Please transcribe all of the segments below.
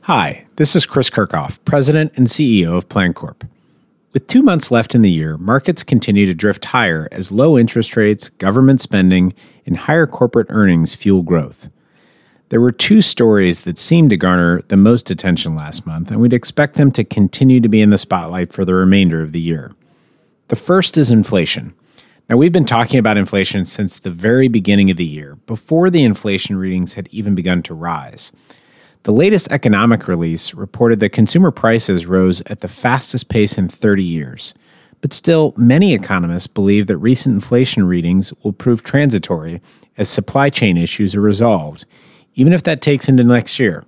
Hi, this is Chris Kirchhoff, President and CEO of PlanCorp. With 2 months left in the year, markets continue to drift higher as low interest rates, government spending, and higher corporate earnings fuel growth. There were two stories that seemed to garner the most attention last month, and we'd expect them to continue to be in the spotlight for the remainder of the year. The first is inflation. Now, we've been talking about inflation since the very beginning of the year, before the inflation readings had even begun to rise. The latest economic release reported that consumer prices rose at the fastest pace in 30 years. But still, many economists believe that recent inflation readings will prove transitory as supply chain issues are resolved, even if that takes into next year.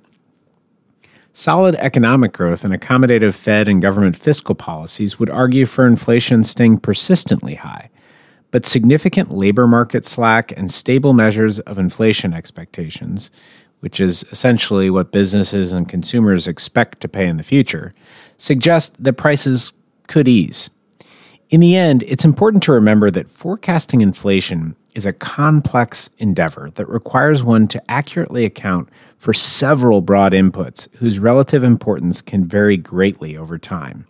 Solid economic growth and accommodative Fed and government fiscal policies would argue for inflation staying persistently high. But significant labor market slack and stable measures of inflation expectations, which is essentially what businesses and consumers expect to pay in the future, suggest that prices could ease. In the end, it's important to remember that forecasting inflation is a complex endeavor that requires one to accurately account for several broad inputs whose relative importance can vary greatly over time.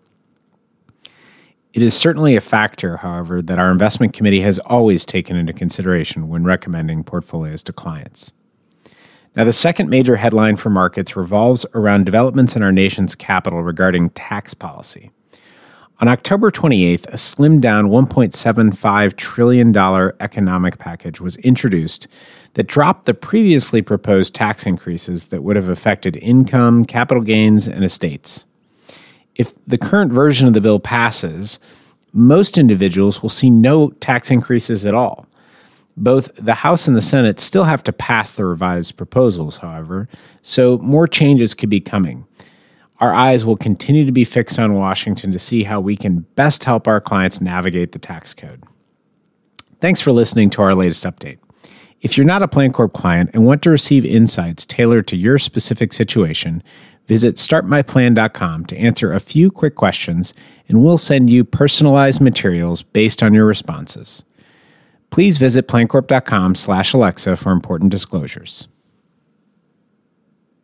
It is certainly a factor, however, that our investment committee has always taken into consideration when recommending portfolios to clients. Now, the second major headline for markets revolves around developments in our nation's capital regarding tax policy. On October 28th, a slimmed-down $1.75 trillion economic package was introduced that dropped the previously proposed tax increases that would have affected income, capital gains, and estates. If the current version of the bill passes, most individuals will see no tax increases at all. Both the House and the Senate still have to pass the revised proposals, however, so more changes could be coming. Our eyes will continue to be fixed on Washington to see how we can best help our clients navigate the tax code. Thanks for listening to our latest update. If you're not a PlanCorp client and want to receive insights tailored to your specific situation, visit startmyplan.com to answer a few quick questions, and we'll send you personalized materials based on your responses. Please visit plancorp.com/Alexa for important disclosures.